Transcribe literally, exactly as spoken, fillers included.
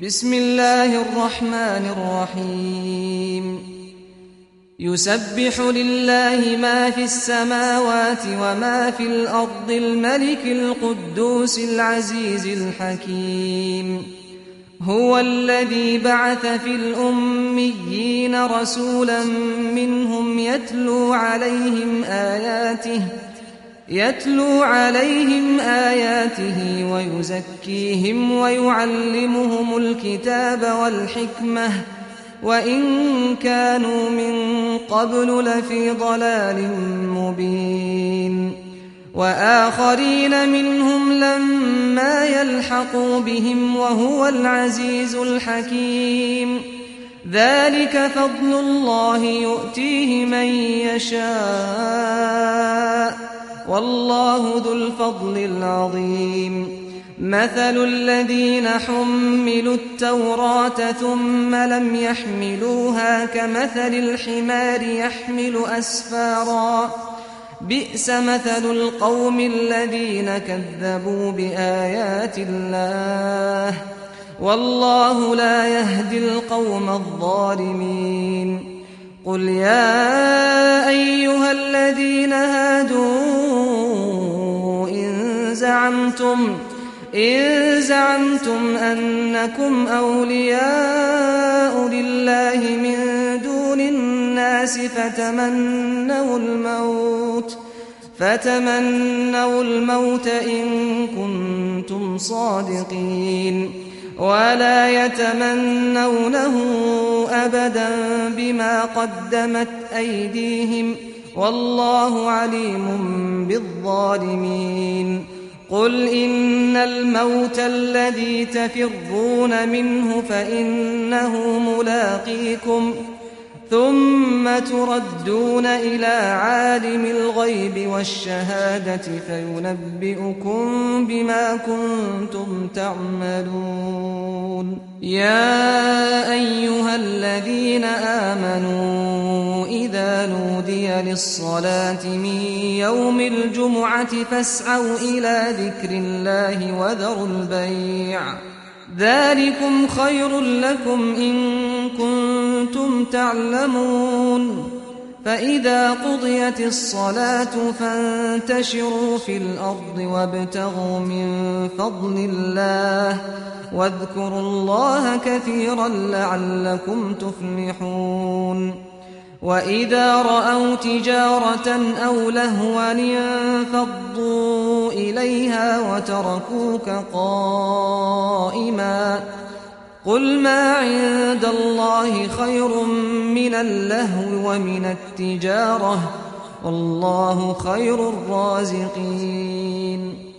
بسم الله الرحمن الرحيم يسبح لله ما في السماوات وما في الأرض الملك القدوس العزيز الحكيم هو الذي بعث في الأميين رسولا منهم يتلو عليهم آياته يتلو عليهم آياته ويزكيهم ويعلمهم الكتاب والحكمة وإن كانوا من قبل لفي ضلال مبين وآخرين منهم لما يلحقوا بهم وهو العزيز الحكيم ذلك فضل الله يؤتيه من يشاء والله ذو الفضل العظيم مثل الذين حملوا التوراة ثم لم يحملوها كمثل الحمار يحمل أسفارا بئس مثل القوم الذين كذبوا بآيات الله والله لا يهدي القوم الظالمين قل يا أيها الذين هادوا إن زعمتم إن زعمتم أنكم أولياء لله من دون الناس فتمنوا الموت فتمنوا الموت إن كنتم صادقين ولا يتمنونه أبدا بما قدمت أيديهم والله عليم بالظالمين قل إن الموت الذي تفرون منه فإنه ملاقيكم ثم تردون إلى عالم الغيب والشهادة فينبئكم بما كنتم تعملون يا أيها الذين آمنوا إذا نودي للصلاة من يوم الجمعة فاسعوا إلى ذكر الله وذروا البيع ذلكم خير لكم إن كنتم تعلمون فإذا قضيت الصلاة فانتشروا في الأرض وابتغوا من فضل الله واذكروا الله كثيرا لعلكم تفلحون وإذا رأوا تجارة أو لهوا انفضوا إليها وتركوك قائما قل ما عند الله خير من اللهو ومن التجارة والله خير الرازقين